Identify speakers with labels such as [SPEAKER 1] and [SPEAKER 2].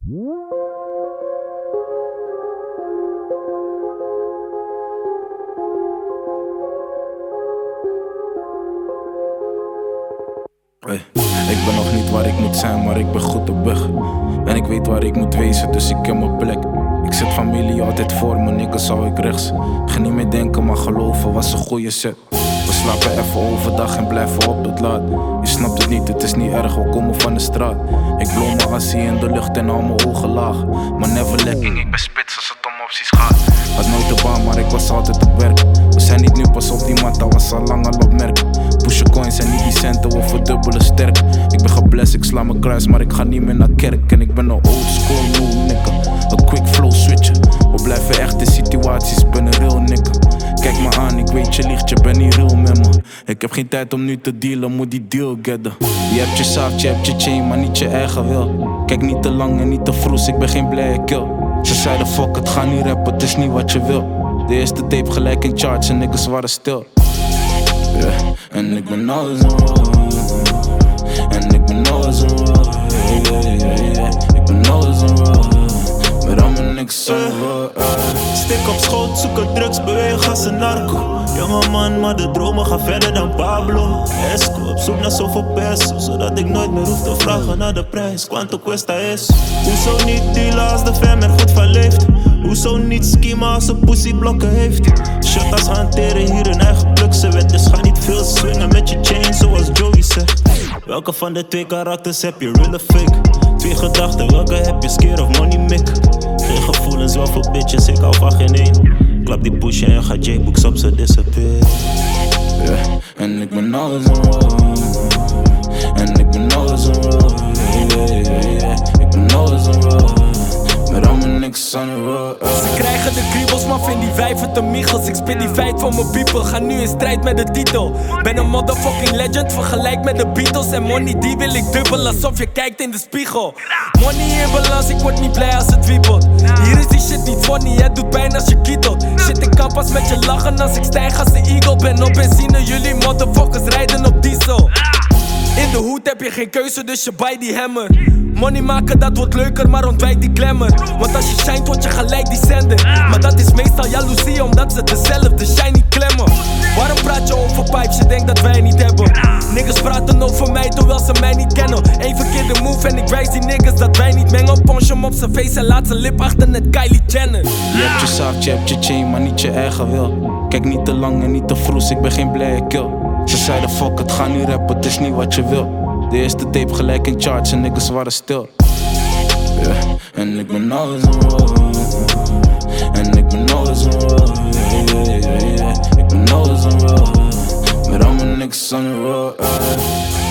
[SPEAKER 1] Hey, ik ben nog niet waar ik moet zijn, maar ik ben goed op weg. En ik weet waar ik moet wezen, dus ik ken mijn plek. Ik zet familie altijd voor me, niggas zou ik rechts. Ga niet meer denken, maar geloven was een goede set. We slapen even overdag en blijven op tot laat. Je snapt het niet, het is niet erg, we komen van de straat. Ik blow mijn assie in de lucht en al mijn ogen laag. Maar never lekking, ik ben spits als het om opties gaat. Had nooit de baan, maar ik was altijd op werk. We zijn niet nu pas op die mat, dat was al lang al op merk. Push je coins en niet die centen, we verdubbelen sterk. Ik ben geblest, ik sla mijn kruis, maar ik ga niet meer naar kerk. En ik ben een old school new nigga, een quick flow switcher. We blijven echt in situaties, ben een real nigga. Kijk me aan, ik weet je liegt, je bent niet real met me. Ik heb geen tijd om nu te dealen, moet die deal getten. Je hebt je saft, je hebt je chain, maar niet je eigen wil. Kijk niet te lang en niet te vroeg, ik ben geen blije kill. Ze zeiden fuck het, ga niet rappen, het is niet wat je wil. De eerste tape gelijk in charts en niggas waren stil. Yeah. En ik ben alles aan en ik ben alles aan ik ben alles aan met al mijn niks aan
[SPEAKER 2] Stik op schoot, zoeken drugs, bewegen als een narco. Jonge man, maar de dromen gaan verder dan Pablo Esco, op zoek naar zoveel peso, zodat ik nooit meer hoef te vragen naar de prijs. Quanto cuesta is? Hoezo niet dealen als de fam er goed van leeft? Hoezo niet schiemen als een pussy blokken heeft? Shotters hanteren hier hun eigen pluksewet, dus ga niet veel swingen met je chain zoals Joey zegt. Welke van de twee karakters heb je, real of fake? Twee gedachten, welke heb je, scare of money mick? Geen gevoelens, wel voor bitches, ik hou van geen één. Klap die push en ga J-books op, ze disappear.
[SPEAKER 1] Yeah. En ik ben alles aan en ik ben alles aan ik ben alles aan met al mijn niks aan de road.
[SPEAKER 3] Ze krijgen de kriebels, maar vind die wijven te michels. Ik spit die feit van mijn people, ga nu in strijd met de titel. Ben een motherfucking legend, vergelijk met de Beatles. En money die wil ik dubbel, alsof je kijkt in de spiegel. Money in balans, ik word niet blij als het wiebelt. Hier is die shit niet funny, het doet pijn als je kietelt. Shit, ik kan pas met je lachen als ik stijg als de eagle. Ben op benzine, jullie motherfuckers rijden op diesel. In de hoed heb je geen keuze, dus je bij die hammer. Money maken, dat wordt leuker, maar ontwijk die glamour. Want als je shined, word je gelijk die zender. Maar dat is meestal jaloezie, omdat ze dezelfde shiny klemmen. Waarom praat je over pipes, je denkt dat wij niet hebben? Niggas praten over mij, terwijl ze mij niet kennen. Eén verkeerde move en ik wijs die niggas dat wij niet mengen. Punch hem op zijn face en laat zijn lip achter net Kylie Jenner.
[SPEAKER 1] Je hebt je saft, je hebt je chain, maar niet je eigen wil. Kijk niet te lang en niet te vroeg, ik ben geen blije kill. Ze zeiden fuck het, ga niet rappen, het is niet wat je wil. De eerste tape gelijk in charts en niggas waren stil. Yeah. En ik ben alles aan en ik ben alles aan ik ben alles aan met al mijn niks aan de road.